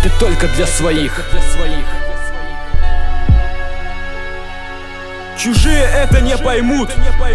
ты только для своих. Чужие это не поймут.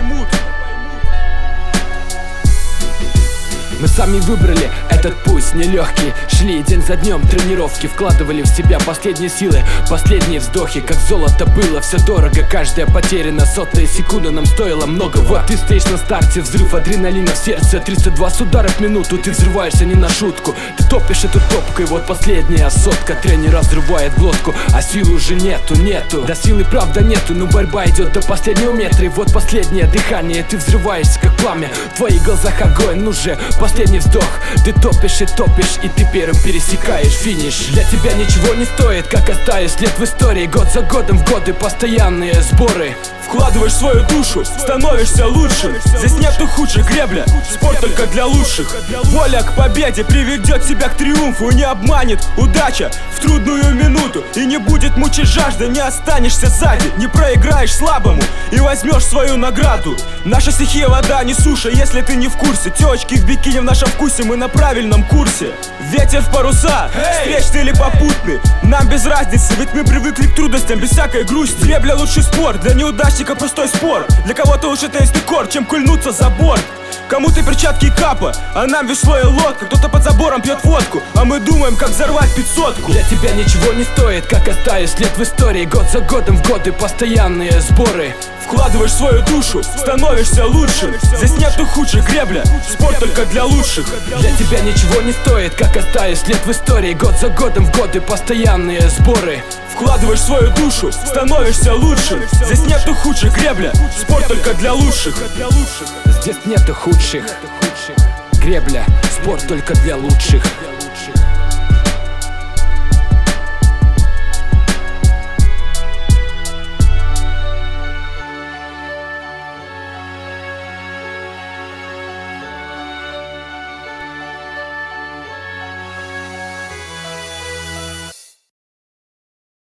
Мы сами выбрали этот путь нелегкий. Шли день за днем тренировки, вкладывали в себя последние силы, последние вздохи. Как золото было, все дорого, каждая потеряна. Сотая секунда нам стоила много. Вот ты стоишь на старте, взрыв адреналина в сердце. 320 ударов в минуту, ты взрываешься не на шутку. Ты топишь эту топку, и вот последняя сотка. Тренер разрывает глотку, а сил уже нету. Да силы правда нету, но борьба идет до последнего метра. И вот последнее дыхание, ты взрываешься как пламя. В твоих глазах огонь, ну же, последний вздох. Ты топишь, и ты первым пересекаешь финиш. Для тебя ничего не стоит, как оставить след в истории. Год за годом в годы постоянные сборы. Вкладываешь свою душу, становишься лучшим. Здесь нету худших, гребля, спорт только для лучших. Воля к победе приведет тебя к триумфу. Не обманет удача в трудную минуту. И не будет мучить жажда, не останешься сзади. Не проиграешь слабому и возьмешь свою награду. Наша стихия вода, не суша, если ты не в курсе. Тёчки в бикини в нашем вкусе, мы на правильном курсе. Ветер в паруса, встречный или попутный, нам без разницы, ведь мы привыкли к трудностям без всякой грусти. Гребля лучший спорт, для неудачника простой спор. Для кого-то лучше теннисный корт, чем кульнуться за борт. Кому-то перчатки и капа, а нам весло и лодка. Кто-то под забором пьет водку, а мы думаем, как взорвать 500-ку. Для тебя ничего не стоит, как оставить след в истории. Год за годом в годы постоянные сборы. Вкладываешь свою душу, становишься лучшим. Здесь нету худших, гребля, спорт только для лучших. Для тебя ничего не стоит, как оставить след в истории. Год за годом в годы постоянные сборы. Вкладываешь свою душу, становишься лучшим. Здесь нету худших, гребля, спорт только для лучших. Здесь нету худших, гребля, спорт только для лучших.